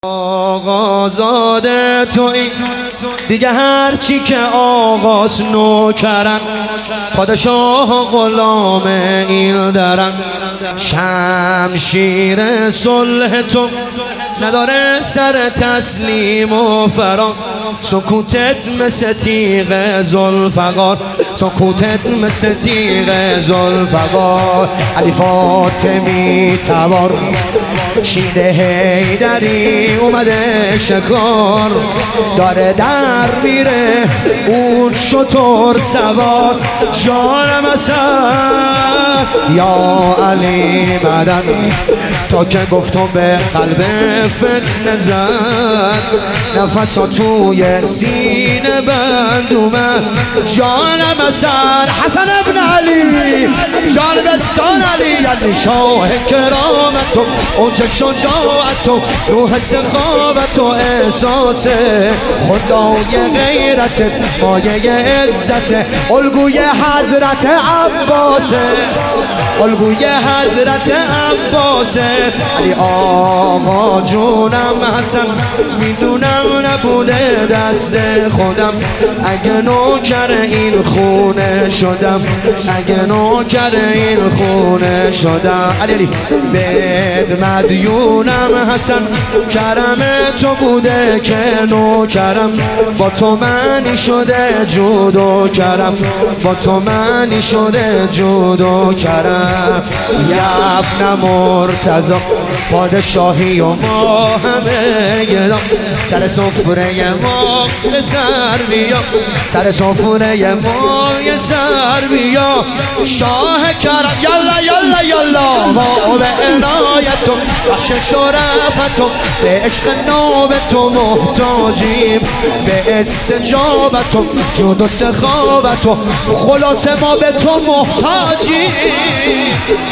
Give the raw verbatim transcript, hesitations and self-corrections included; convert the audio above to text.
آقازاد توی دیگه هرچی که آغاز نوکرن، پادشاه غلام این درن. شمشیر صلح تو نداره سر تسلیم و فرار، سکوتت مثل تیغ ذوالفقار، سکوتت مثل تیغ ذوالفقار. علی فاطمی تبار شیده حیدری اومده شکار، داره در میره اون شتر سوار. جانم اصلا یا علی مدد، تا که گفتم به قلب فتنه زد، نفسا توی سینه بند اومد. جانم اصلا حسن ابن علی، جان بستان علی، یعنی شاه کرامت و اوج شجاعت و روح سخاوت و احساس خدای غیرت، مایه عزت الگوی حضرت عباس، الگوی حضرت عباس. علی آقا جونم حسن، میدونم نبوده دست خودم، اگه نوکر این خونه شدم، اگه نوکر این خونه شدم. علی علی بد مدیونم حسن، کرم تو بوده که نوکرم، با تو معنی شده جود و کرم، با تو معنی شده جود و کرم. یا ابن مرتضی پادشاهی و ما همه گدا، سر سفره ما به سر بیا، سر سفره ما یه سر بیا. شاه کرم یالا یالا یالا، ما به عنایت و بخشش و رحمت و به عشق ناب تو محتاجیم، به استجابت و جود و سخاوت و خلاص ما به تو محتاجیم.